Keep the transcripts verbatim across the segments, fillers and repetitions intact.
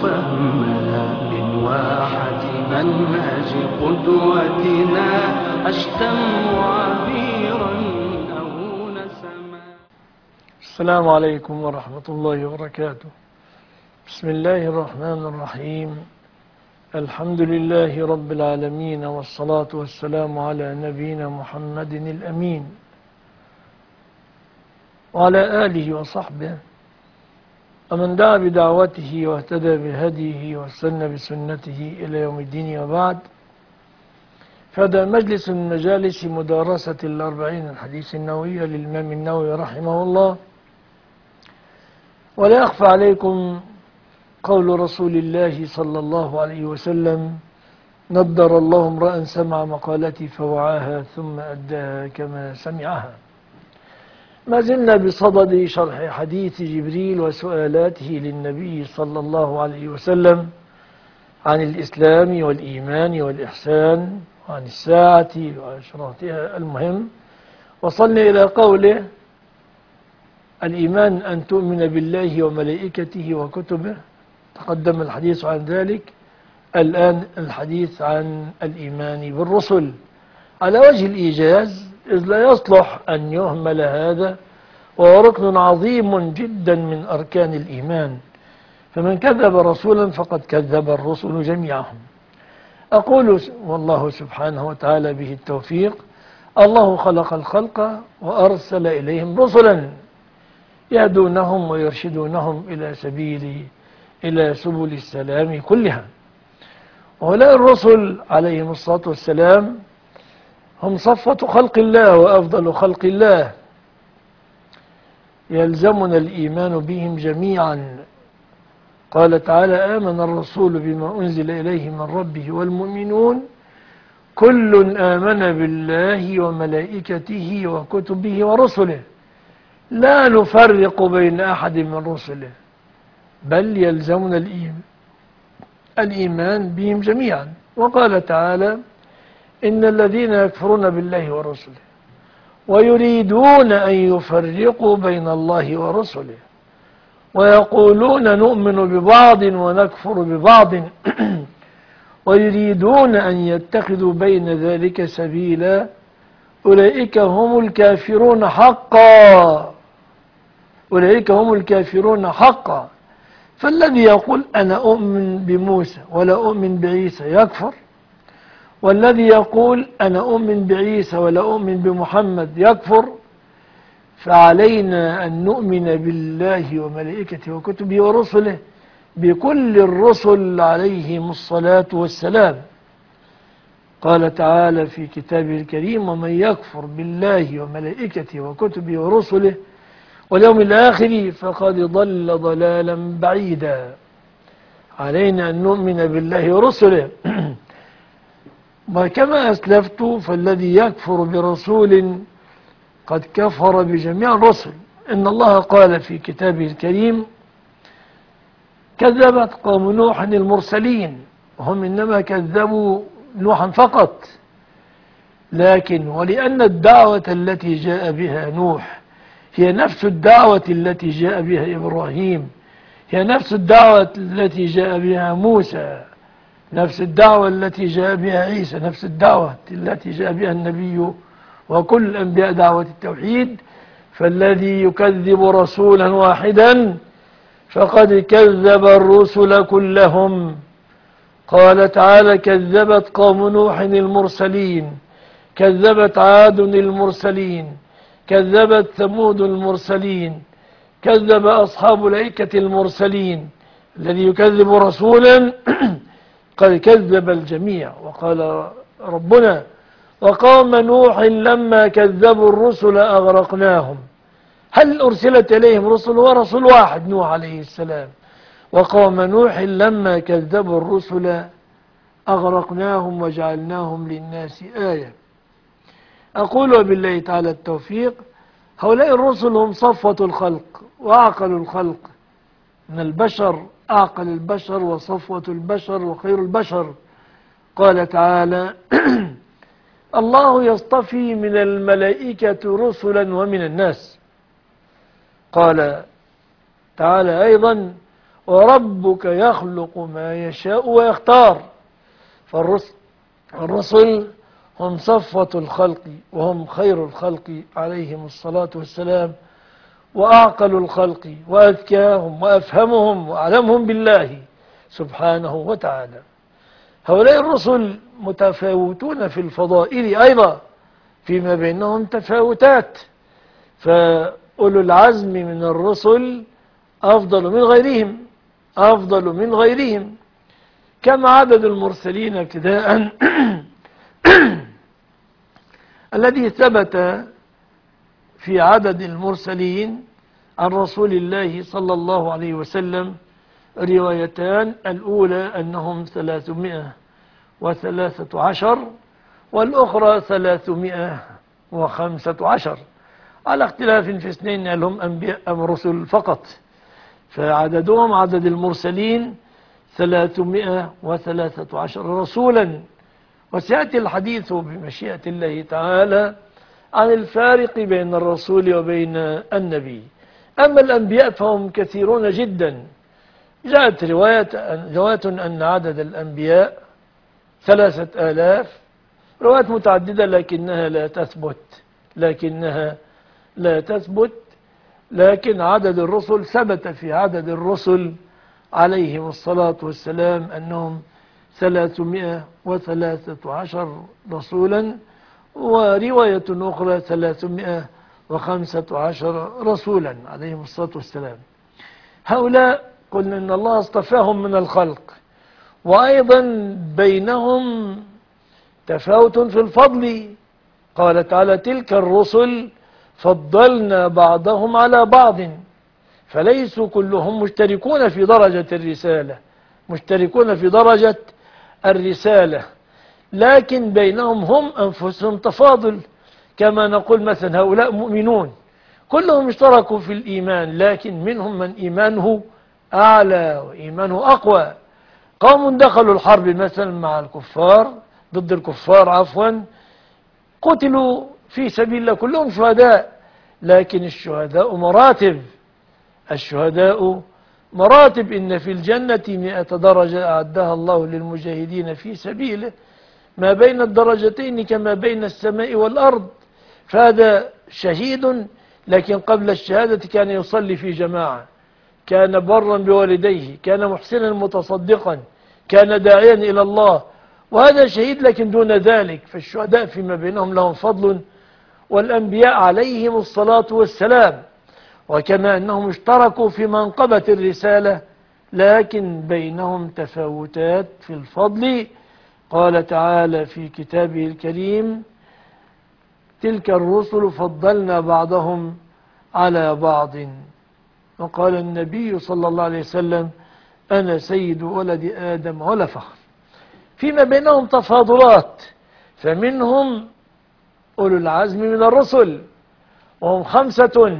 فهمها من واحة منهج قدوتنا، أشتم عبيرا أو نسما. السلام عليكم ورحمة الله وبركاته. بسم الله الرحمن الرحيم. الحمد لله رب العالمين، والصلاة والسلام على نبينا محمد الأمين وعلى آله وصحبه ومن دعا بدعوته واهتدى بهديه واستنى بسنته إلى يوم الدين، وبعد. فهذا مجلس من مجالس مدارسة الأربعين الحديث النووية للإمام النووي رحمه الله. ولا يخفى عليكم قول رسول الله صلى الله عليه وسلم: نضر الله امرأ سمع مقالتي فوعاها ثم أداها كما سمعها. ما زلنا بصدد شرح حديث جبريل وسؤالاته للنبي صلى الله عليه وسلم عن الإسلام والإيمان والإحسان وعن الساعة وأشراطها. المهم وصلنا إلى قوله: الإيمان أن تؤمن بالله وملائكته وكتبه. تقدم الحديث عن ذلك. الآن الحديث عن الإيمان بالرسل على وجه الإيجاز، إذ لا يصلح أن يهمل هذا، وهو ركن عظيم جدا من أركان الإيمان. فمن كذب رسولا فقد كذب الرسل جميعهم. أقول والله سبحانه وتعالى به التوفيق: الله خلق الخلق وأرسل إليهم رسلا يهدونهم ويرشدونهم إلى سبيل إلى سبل السلام كلها. وهؤلاء الرسل عليهم الصلاة والسلام هم صفوة خلق الله وأفضل خلق الله، يلزمنا الإيمان بهم جميعا. قال تعالى: آمن الرسول بما أنزل إليه من ربه والمؤمنون كل آمن بالله وملائكته وكتبه ورسله لا نفرق بين أحد من رسله، بل يلزمنا الإيمان بهم جميعا. وقال تعالى: إن الذين يكفرون بالله ورسله ويريدون أن يفرقوا بين الله ورسله ويقولون نؤمن ببعض ونكفر ببعض ويريدون أن يتخذوا بين ذلك سبيلا أولئك هم الكافرون حقا أولئك هم الكافرون حقا. فالذي يقول أنا أؤمن بموسى ولا أؤمن بعيسى يكفر، والذي يقول أنا أؤمن بعيسى ولا أؤمن بمحمد يكفر. فعلينا أن نؤمن بالله وملائكته وكتبه ورسله، بكل الرسل عليهم الصلاة والسلام. قال تعالى في كتابه الكريم: ومن يكفر بالله وملائكته وكتبه ورسله واليوم الآخر فقد ضل ضلالا بعيدا. علينا أن نؤمن بالله ورسله. وكما أسلفت، فالذي يكفر برسول قد كفر بجميع الرسل. إن الله قال في كتابه الكريم: كذبت قوم نوح المرسلين، وهم إنما كذبوا نوحا فقط. لكن ولأن الدعوة التي جاء بها نوح هي نفس الدعوة التي جاء بها إبراهيم، هي نفس الدعوة التي جاء بها موسى، نفس الدعوة التي جاء بها عيسى، نفس الدعوة التي جاء بها النبي وكل الأنبياء دعوة التوحيد. فالذي يكذب رسولا واحدا فقد كذب الرسل كلهم. قال تعالى: كذبت قوم نوح المرسلين، كذبت عاد المرسلين، كذبت ثمود المرسلين، كذب أصحاب الأيكة المرسلين. الذي يكذب رسولا قد كذب الجميع. وقال ربنا: وقوم نوح لما كذبوا الرسل أغرقناهم. هل أرسلت إليهم رسل؟ ورسول واحد نوح عليه السلام. وقوم نوح لما كذبوا الرسل أغرقناهم وجعلناهم للناس آية. أقول وبالله تعالى التوفيق: هؤلاء الرسل هم صفوة الخلق وأعقل الخلق من البشر، أعقل البشر وصفوة البشر وخير البشر. قال تعالى: الله يصطفي من الملائكة رسلا ومن الناس. قال تعالى أيضا: وربك يخلق ما يشاء ويختار. فالرسل الرسل هم صفوة الخلق وهم خير الخلق عليهم الصلاة والسلام، وأعقل الخلق وأذكاهم وأفهمهم وأعلمهم بالله سبحانه وتعالى. هؤلاء الرسل متفاوتون في الفضائل أيضا، فيما بينهم تفاوتات، فأولو العزم من الرسل أفضل من غيرهم أفضل من غيرهم كما عدد المرسلين ابتداء الذي ثبت في عدد المرسلين عن رسول الله صلى الله عليه وسلم روايتان، الأولى أنهم ثلاثمائة وثلاثة عشر والأخرى ثلاثمائة وخمسة عشر، على اختلاف في اثنين هل هم أنبياء أم رسل فقط، فعددهم عدد المرسلين ثلاثمائة وثلاثة عشر رسولا. وسيأتي الحديث بمشيئة الله تعالى عن الفارق بين الرسول وبين النبي. أما الأنبياء فهم كثيرون جدا. جاءت رواية رواية أن عدد الأنبياء ثلاثة آلاف، روايات متعددة لكنها لا تثبت لكنها لا تثبت لكن عدد الرسل ثبت في عدد الرسل عليهم الصلاة والسلام أنهم ثلاثمائة وثلاثة عشر رسولا، ورواية أخرى ثلاثمائة وخمسة عشر رسولا عليهم الصلاة والسلام. هؤلاء قلنا إن الله اصطفاهم من الخلق، وأيضا بينهم تفاوت في الفضل. قال تعالى: تلك الرسل فضلنا بعضهم على بعض، فليسوا كلهم مشتركون في درجة الرسالة مشتركون في درجة الرسالة لكن بينهم هم أنفسهم تفاضل. كما نقول مثلا هؤلاء مؤمنون كلهم اشتركوا في الإيمان، لكن منهم من إيمانه أعلى وإيمانه أقوى. قوم دخلوا الحرب مثلا مع الكفار ضد الكفار عفوا قتلوا في سبيل الله، كلهم شهداء، لكن الشهداء مراتب الشهداء مراتب إن في الجنة مئة درجة أعدها الله للمجاهدين في سبيله، ما بين الدرجتين كما بين السماء والأرض. فهذا شهيد، لكن قبل الشهادة كان يصلي في جماعة، كان برا بوالديه، كان محسنا متصدقا، كان داعيا إلى الله، وهذا شهيد لكن دون ذلك. فالشهداء فيما بينهم لهم فضل، والأنبياء عليهم الصلاة والسلام. وكما أنهم اشتركوا في منقبة الرسالة، لكن بينهم تفاوتات في الفضل. قال تعالى في كتابه الكريم: تلك الرسل فضلنا بعضهم على بعض. وقال النبي صلى الله عليه وسلم: أنا سيد ولد آدم ولا فخر. فيما بينهم تفاضلات، فمنهم أولو العزم من الرسل وهم خمسة،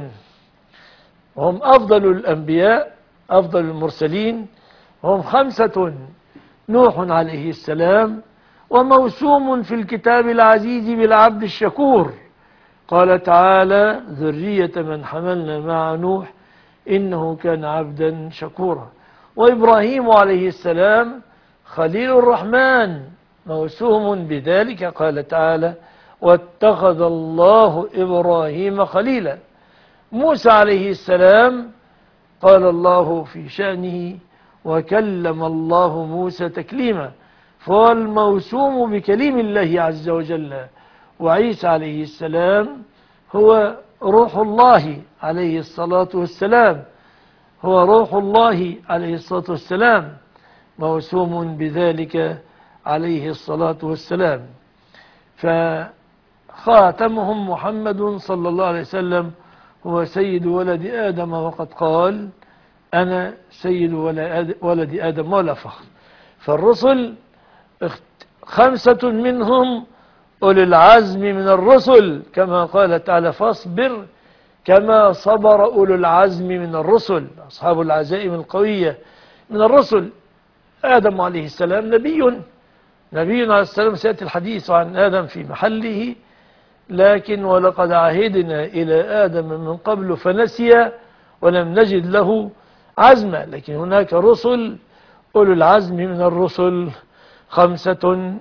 وهم أفضل الأنبياء أفضل المرسلين، وهم خمسة: نوح عليه السلام، وموسوم في الكتاب العزيز بالعبد الشكور. قال تعالى: ذرية من حملنا مع نوح إنه كان عبدا شكورا. وإبراهيم عليه السلام خليل الرحمن، موسوم بذلك. قال تعالى: واتخذ الله إبراهيم خليلا. موسى عليه السلام قال الله في شأنه: وكلم الله موسى تكليما، فهو الموسوم بكليم الله عز وجل. وعيسى عليه السلام هو روح الله عليه الصلاة والسلام هو روح الله عليه الصلاة والسلام موسوم بذلك عليه الصلاة والسلام. فخاتمهم محمد صلى الله عليه وسلم هو سيد ولد آدم، وقد قال: أنا سيد ولد آدم ولا فخر. فالرسل خمسة منهم أولي العزم من الرسل، كما قال تعالى: فاصبر كما صبر أولو العزم من الرسل، أصحاب العزائم القوية من الرسل. آدم عليه السلام نبي نبي عليه السلام، سيأتي الحديث عن آدم في محله، لكن ولقد عهدنا إلى آدم من قبل فنسي ولم نجد له عزما، لكن هناك رسل أولو العزم من الرسل خمسة: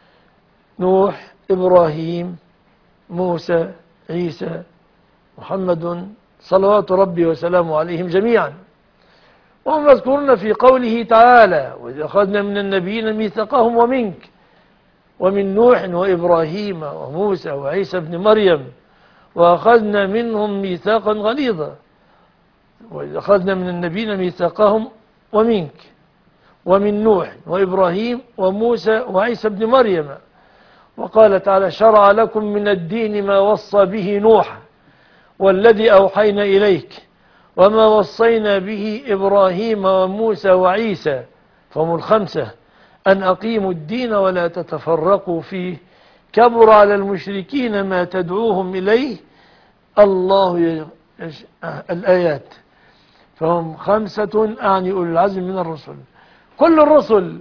نوح، إبراهيم، موسى، عيسى، محمد صلوات ربي وسلامه عليهم جميعا. وهم مذكورون في قوله تعالى: وإذ أخذنا من النبيين ميثاقهم ومنك ومن نوح وإبراهيم وموسى وعيسى ابن مريم وأخذنا منهم ميثاقا غليظا. وإذ أخذنا من النبيين ميثاقهم ومنك ومن نوح وإبراهيم وموسى وعيسى ابن مريم. وقال تعالى: شرع لكم من الدين ما وصى به نوح والذي أوحينا إليك وما وصينا به إبراهيم وموسى وعيسى، فهم الخمسة، أن أقيموا الدين ولا تتفرقوا فيه، كبر على المشركين ما تدعوهم إليه الله يش... الآيات. فهم خمسة أعني أولي العزم من الرسل. كل الرسل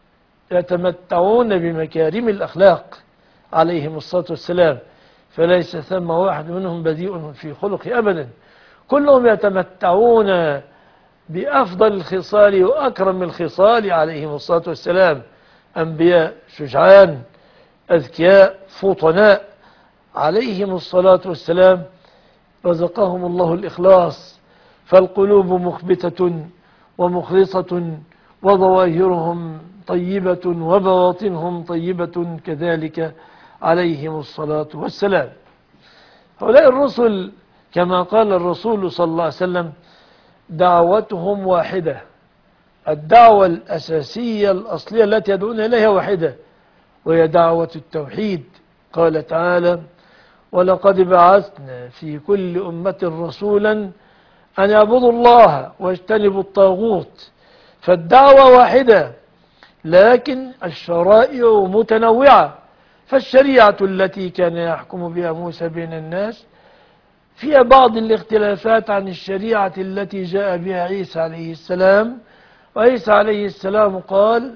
يتمتعون بمكارم الأخلاق عليهم الصلاة والسلام، فليس ثم واحد منهم بديء في خلق أبدا، كلهم يتمتعون بأفضل الخصال وأكرم الخصال عليهم الصلاة والسلام. أنبياء شجعان أذكياء فطناء عليهم الصلاة والسلام، رزقهم الله الإخلاص، فالقلوب مخبتة ومخلصة وظواهرهم طيبة وبواطنهم طيبة كذلك عليهم الصلاة والسلام. هؤلاء الرسل كما قال الرسول صلى الله عليه وسلم دعوتهم واحدة، الدعوة الأساسية الأصلية التي يدعون إليها واحدة، وهي دعوة التوحيد. قال تعالى: ولقد بعثنا في كل أمة رسولا أن يعبدوا الله واجتنبوا الطاغوت. فالدعوة واحدة لكن الشرائع متنوعة. فالشريعة التي كان يحكم بها موسى بين الناس فيها بعض الاختلافات عن الشريعة التي جاء بها عيسى عليه السلام. وعيسى عليه السلام قال: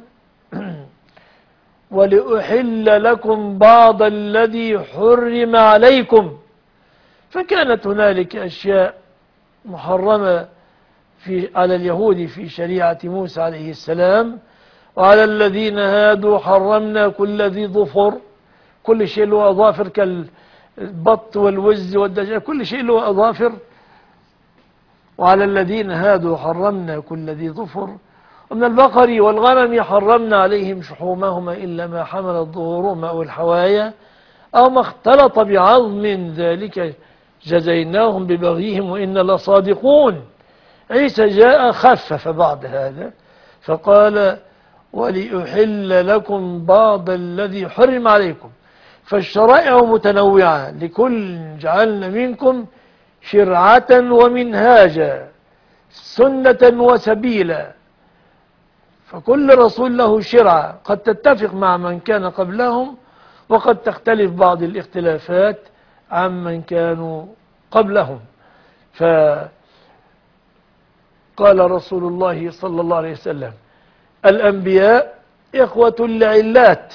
ولأحل لكم بعض الذي حرم عليكم. فكانت هنالك أشياء محرمة في على اليهود في شريعة موسى عليه السلام، وعلى الذين هادوا حرمنا كل ذي ظفر، كل شيء له أظافر كالبط والوز والدجاج، كل شيء له أظافر. وعلى الذين هادوا حرمنا كل ذي ظفر، ومن البقر والغنم حرمنا عليهم شحومهما إلا ما حملت ظهورهما أو الحوايا أو ما اختلط بعظم، ذلك جزيناهم ببغيهم وإنا لصادقون. عيسى جاء خفف بعض هذا فقال: ولأحل لكم بعض الذي حرم عليكم. فالشرائع متنوعة، لكل جعلنا منكم شرعة ومنهاجا، سنة وسبيلا. فكل رسول له شرعة قد تتفق مع من كان قبلهم، وقد تختلف بعض الاختلافات عن من كانوا قبلهم. فقال رسول الله صلى الله عليه وسلم: الأنبياء إخوة العلات،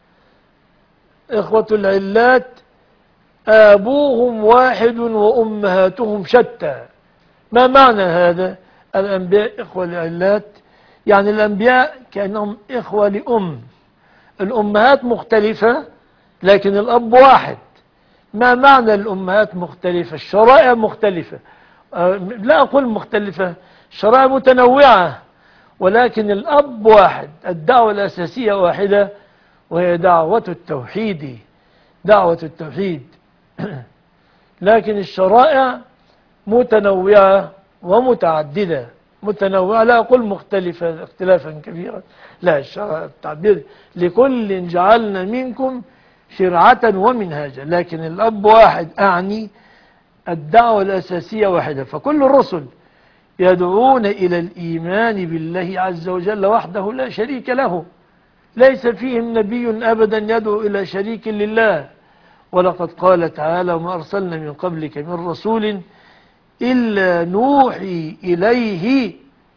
إخوة العلات آبوهم واحد وأمهاتهم شتى. ما معنى هذا؟ الأنبياء إخوة العلات يعني الأنبياء كأنهم إخوة لأم، الأمهات مختلفة لكن الأب واحد. ما معنى الأمهات مختلفة؟ الشرائع مختلفة، لا أقول مختلفة، الشرائع متنوعة، ولكن الأب واحد، الدعوة الأساسية واحدة، وهي دعوة التوحيد، دعوة التوحيد. لكن الشرائع متنوعة ومتعددة. متنوعة لا أقول مختلفة اختلافا كبيرا، لا، الشرائع التعبير لكل جعلنا منكم شرعة ومنهاجا، لكن الأب واحد، أعني الدعوة الأساسية واحدة. فكل الرسل يدعون إلى الإيمان بالله عز وجل وحده لا شريك له، ليس فيهم نبي أبدا يدعو إلى شريك لله. ولقد قال تعالى: وما أرسلنا من قبلك من رسول إلا نوحي إليه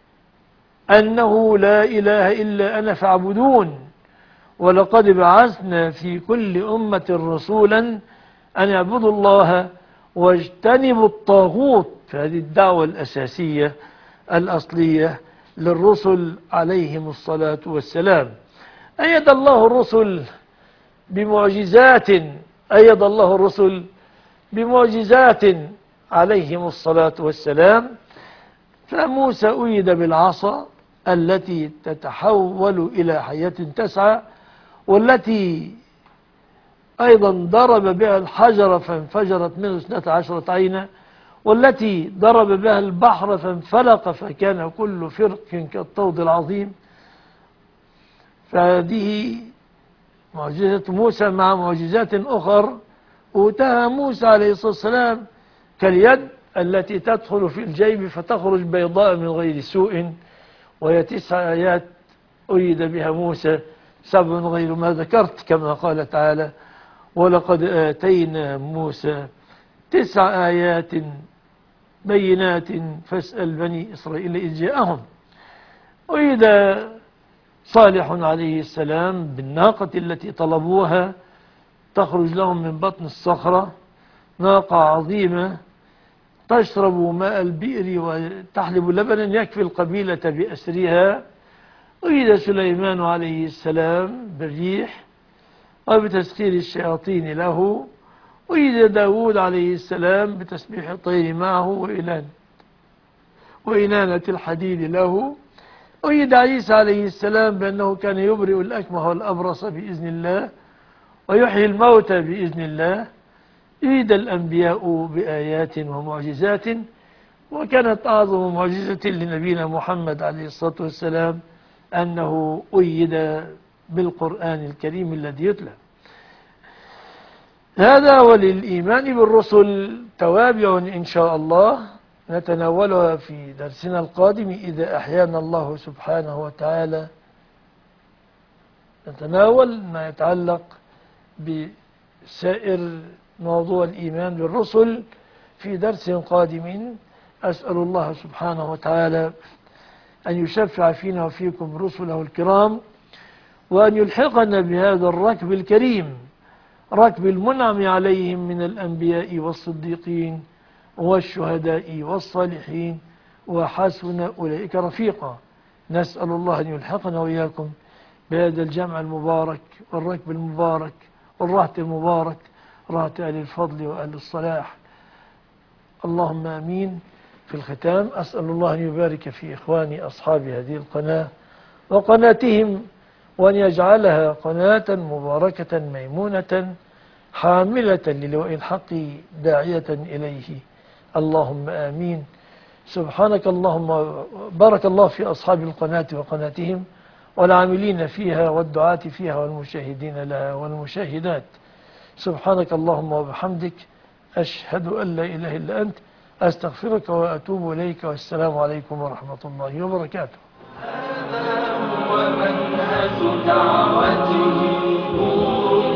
أنه لا إله إلا أنا فاعبدون. ولقد بعثنا في كل أمة رسولا أن يعبدوا الله واجتنبوا الطاغوت. فهذه الدعوة الأساسية الأصلية للرسل عليهم الصلاة والسلام. أيد الله الرسل بمعجزات أيد الله الرسل بمعجزات عليهم الصلاة والسلام. فموسى أيد بالعصا التي تتحول إلى حياة تسعى، والتي أيضا ضرب بها الحجر فانفجرت منه اثنتا عشرة عينا، والتي ضرب بها البحر فانفلق فكان كل فرق كالطود العظيم. فهذه معجزة موسى مع معجزات أخر أوتاها موسى عليه الصلاة والسلام، كاليد التي تدخل في الجيب فتخرج بيضاء من غير سوء، وهي تسع آيات أيد بها موسى، سبع غير ما ذكرت كما قال تعالى: ولقد آتينا موسى تسع آيات بينات فاسأل بني إسرائيل إذ جاءهم. أيد صالح عليه السلام بالناقة التي طلبوها، تخرج لهم من بطن الصخرة ناقة عظيمة تشرب ماء البئر وتحلب لبنا يكفي القبيلة بأسرها. أيد سليمان عليه السلام بالريح وبتسخير الشياطين له. أيد داود عليه السلام بتسبيح الطير معه وإلان وإنانة الحديد له. أيد عيسى عليه السلام بأنه كان يبرئ الأكمه والأبرص بإذن الله ويحيي الموتى بإذن الله. أيد الأنبياء بآيات ومعجزات، وكانت أعظم معجزة لنبينا محمد عليه الصلاة والسلام أنه أيد بالقرآن الكريم الذي يتلى. هذا وللإيمان بالرسل توابع إن شاء الله نتناولها في درسنا القادم إذا أحيانا الله سبحانه وتعالى. نتناول ما يتعلق بسائر موضوع الإيمان بالرسل في درس قادم. أسأل الله سبحانه وتعالى أن يشفع فينا وفيكم رسله الكرام، وأن يلحقنا بهذا الركب الكريم، ركب المنعم عليهم من الأنبياء والصديقين والشهداء والصالحين، وحسن أولئك رفيقا. نسأل الله أن يلحقنا وإياكم بهذا الجمع المبارك والركب المبارك والرهط المبارك، رهط أهل الفضل وأهل الصلاح. اللهم آمين. في الختام أسأل الله أن يبارك في إخواني أصحاب هذه القناة وقناتهم، وأن يجعلها قناة مباركة ميمونة حاملة للواء الحق داعية إليه. اللهم آمين. سبحانك اللهم. بارك الله في أصحاب القناة وقناتهم والعاملين فيها والدعاة فيها والمشاهدين لها والمشاهدات. سبحانك اللهم وبحمدك، أشهد أن لا إله إلا أنت، أستغفرك وأتوب إليك، والسلام عليكم ورحمة الله وبركاته. هذا هو منهج دعوته نور